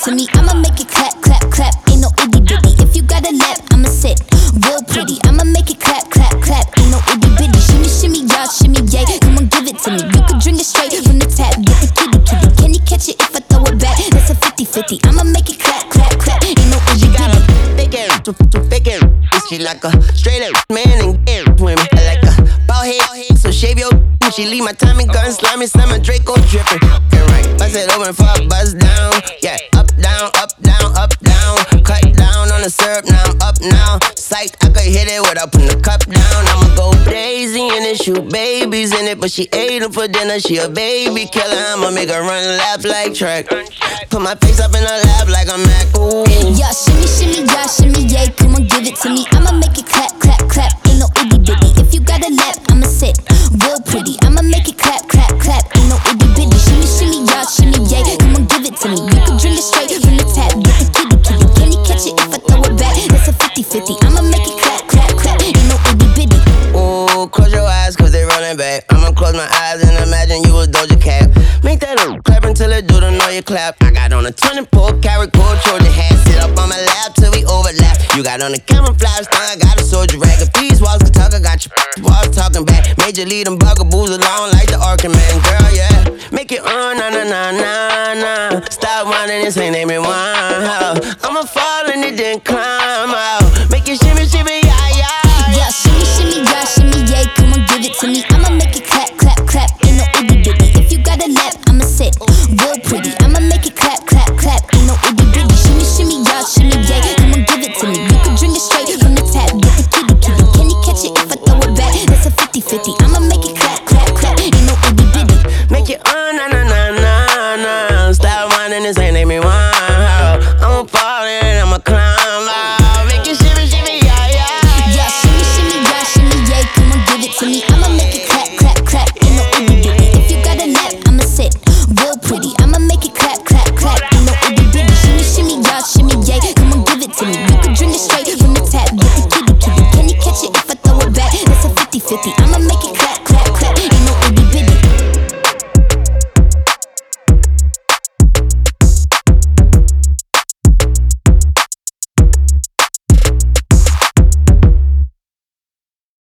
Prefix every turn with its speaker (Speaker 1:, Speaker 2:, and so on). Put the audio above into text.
Speaker 1: to me, I'ma make it clap, clap, clap. Ain't no itty bitty. If you got a lap, I'ma sit real pretty. I'ma make it clap, clap, clap. Ain't no itty bitty. Shimmy, shimmy, y'all, shimmy, yay. Come on, give it to me. You can drink it straight from the tap. Get the kitty, kitty. Can you catch it if I throw it back? That's a 50-50. I'ma make it clap, clap, clap. Ain't no itty bitty.
Speaker 2: Big ass, too big ass. She like a straight up man and get women. I like a bald head, so shave your. She leave my Tommy gun slimy, summer Draco dripping. Right, bust it open for a buzz down. Yeah, up, down, up, down, up, down. Cut down on the syrup, now I'm up now. Psyched, I could hit it without putting the cup down. I'ma go crazy in it, shoot babies in it, but she ate them for dinner. She a baby killer, I'ma make her run laps like track. Put my face up in her lap like I'm Mac. Ooh.
Speaker 1: Yeah, shimmy, shimmy, yeah, shimmy, yay. Come on, give it to me. I'ma make it clap, clap, clap. Ain't no itty bitty. If you got a lap, I'ma sit real pretty. I'ma make it clap, clap, clap. Ain't no itty bitty. Shimmy, shimmy, yeah, shimmy, yay. Come on, give it to me. You can drink it straight from the tap. Get the kitty, kitty. Can you catch it if I throw it back? That's a 50-50. I'ma make it clap, clap, clap. Ain't no itty bitty.
Speaker 2: Ooh, close your eyes cause they running back. I'ma close my eyes and imagine you was Doja Cat. Make that up, clap until it do the know you clap. I got on a 24-karat gold Trojan hat. Sit up on my lap till we overlap. You got on a camouflage thong, I got a soldier rag. If these walls could talk, I got your walls talking back. Major lead them bugaboos along like the Arkin Man. Girl, yeah, make it on, na na na na na. Stop whining, this ain't me one. I'ma fall and it then climb out. Make it shimmy, shimmy, yeah, yeah.
Speaker 1: Yeah, shimmy, shimmy, yeah, shimmy, yay. Come on, give it to me. I'ma make it clap, clap, clap. Ain't no itty bitty. If you got a lap, I'ma sit real pretty. I'ma make it clap, clap, clap. Ain't no itty bitty. Shimmy, shimmy, yeah, shimmy, yay. Come on, give it to me. You can drink it straight from the tap. Get the kitty, kitty. Can you catch it if I throw it back? That's a 50-50. I'ma make it clap, clap, clap. Ain't no itty bitty.
Speaker 2: Make it on, na na na na na. Stop whining, this ain't me one. I'ma fall and I'ma climb.